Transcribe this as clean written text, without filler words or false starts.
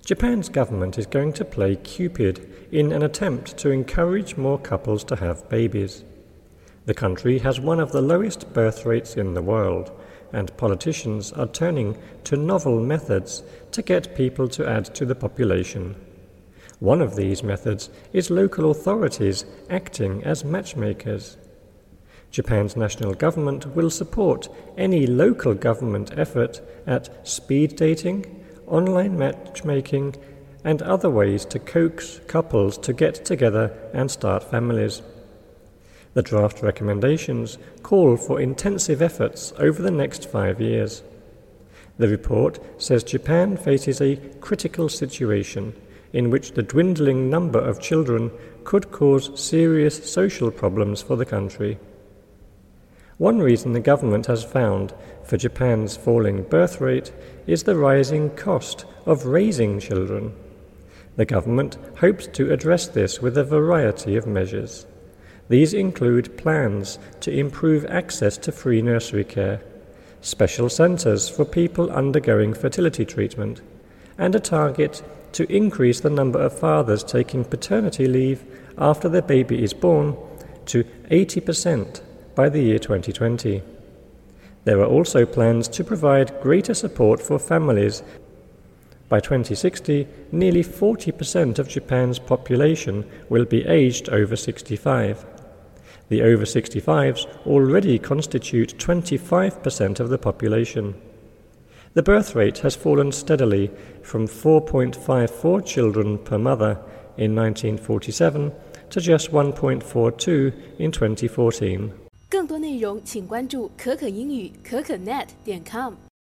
Japan's government is going to play Cupid in an attempt to encourage more couples to have babies. The country has one of the lowest birth rates in the world, and politicians are turning to novel methods to get people to add to the population. One of these methods is local authorities acting as matchmakers. Japan's national government will support any local government effort at speed dating, online matchmaking, and other ways to coax couples to get together and start families. The draft recommendations call for intensive efforts over the next 5 years. The report says Japan faces a critical situation in which the dwindling number of children could cause serious social problems for the country. One reason the government has found for Japan's falling birth rate is the rising cost of raising children. The government hopes to address this with a variety of measures. These include plans to improve access to free nursery care, special centres for people undergoing fertility treatment, and a target to increase the number of fathers taking paternity leave after their baby is born to 80% by the year 2020. There are also plans to provide greater support for families. By 2060, nearly 40% of Japan's population will be aged over 65. The over 65s already constitute 25% of the population. The birth rate has fallen steadily from 4.54 children per mother in 1947 to just 1.42 in 2014. 更多内容请关注可可英语可可net.com。